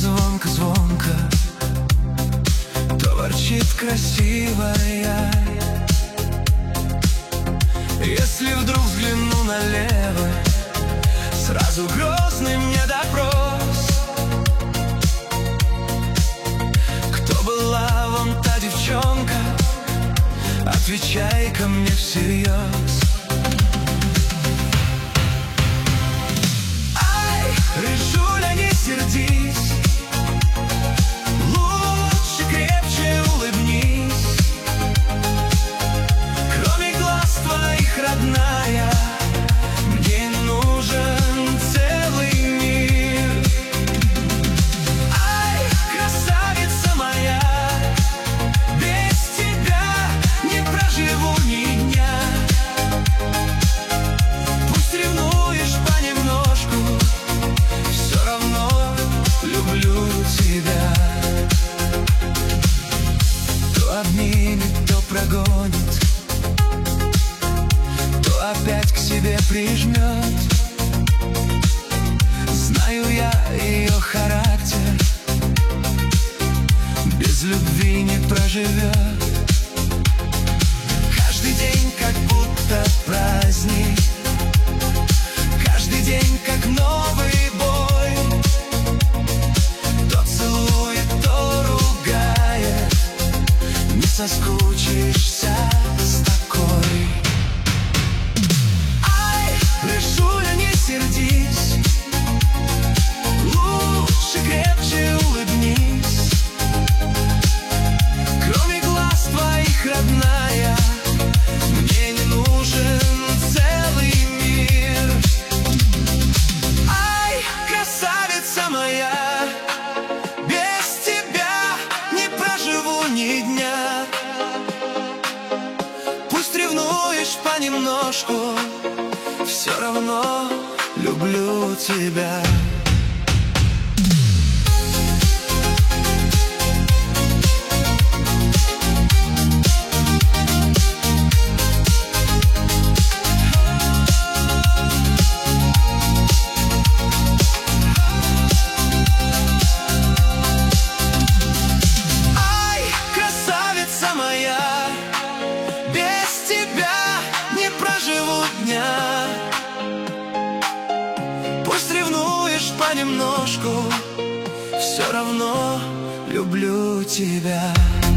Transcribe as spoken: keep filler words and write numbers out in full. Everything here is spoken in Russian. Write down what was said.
звонко-звонко, то ворчит красивая. Если вдруг взгляну налево, сразу грозный мне допрос. Кто была вон та девчонка? Отвечай-ка мне всерьез. Ай, рыжуля, не сердись, лучше крепче улыбнись. Кроме глаз твоих, родная, мне нужен целый мир. Ай, красавица моя, без тебя не проживу ни дня. Пусть ревнуешь понемножку, все равно люблю тебя. То обнимет, то прогонит, то опять к себе прижмет. Знаю я ее характер, без любви не проживет. Каждый день как будто праздник, каждый день как новый бой. То целует, то ругает, не соскучишься с такой. Ай, рыжуля, не сердись, лучше крепче улыбнись. Кроме глаз твоих, родная, мне не нужен целый мир. Ай, красавица моя, без тебя не проживу ни дня. Пусть ревнуешь понемножку, все равно люблю тебя. Ай, красавица моя, без тебя не проживу дня. Пусть ревнуешь понемножку, все равно люблю тебя.